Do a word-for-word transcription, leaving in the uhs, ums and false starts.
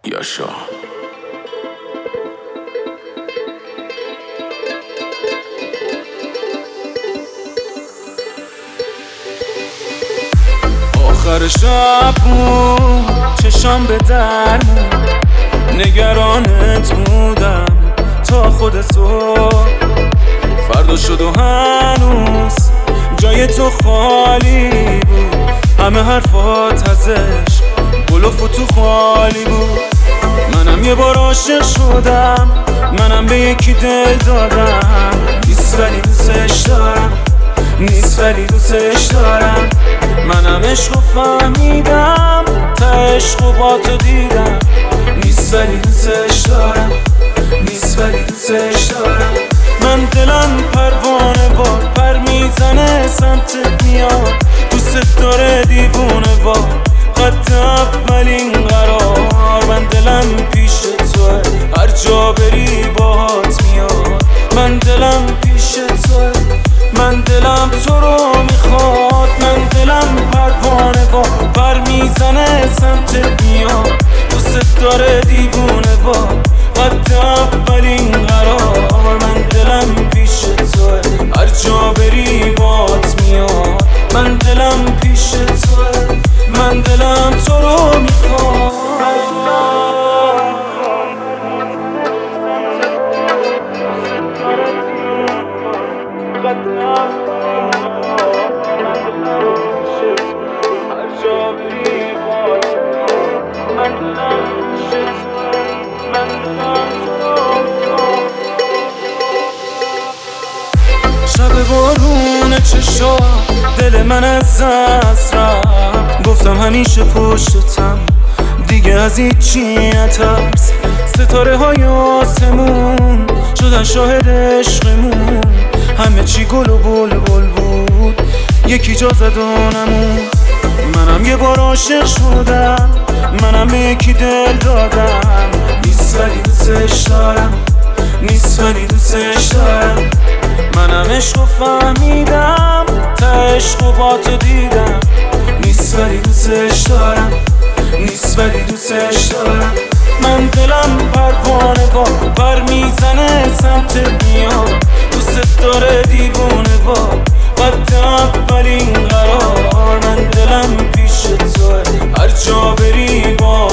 یاشا. آخر شب بود چشام به درمون، نگرانت بودم تا خود صبح. فردا شد و هنوز جای تو خالی بود، همه حرفات ازش بلوف و تو خالی بود. منم یه بار عاشق شدم، منم به یکی دل دادم، نیست ولی دوستش دارم، نیست ولی دوستش دارم. منم عشق و فهمیدم، تا عشق و با تو دیدم، نیست ولی دوستش دارم، نیست ولی دوستش دارم. من دلم پروانه بار پر میزنه سمتت میاد، دوست داره دیوونه وار خط اولین قرار. من دلم پیش توه، هر جا بری باهات میاد. من دلم پیش توه، من دلم تو رو میخواد. من دلم پروانه با پر میزنه سمتت میاد، دوست داره دیوونه وار خط اولین قرار. من دلم پیش توه، هر جا بری باهات میاد. من دلم پیش توه، من دلم تو رو میخواد. شب بارون چشا دل من از دست رفت، گفتم همیشه پشتتم دیگه از هیچی نترس. ستاره های آسمون شدن شاهد عشقمون، همه چی گل و بلبل بود، یکی جا زد و نمون. منم یه بار عاشق شدم، منم به یکی دل دادم، نیست ولی دوستش دارم، نیست ولی دوستش دارم. منم عشق و فهمیدم، تا عشق و با تو دیدم، نیست ولی دوستش دارم، نیست ولی دوستش دارم. من دلم پروانه با پر میزنه سمتت میاد، دوست داره دیوونه وار خط اولین قرار. من دلم پیش توه، هر جا بری با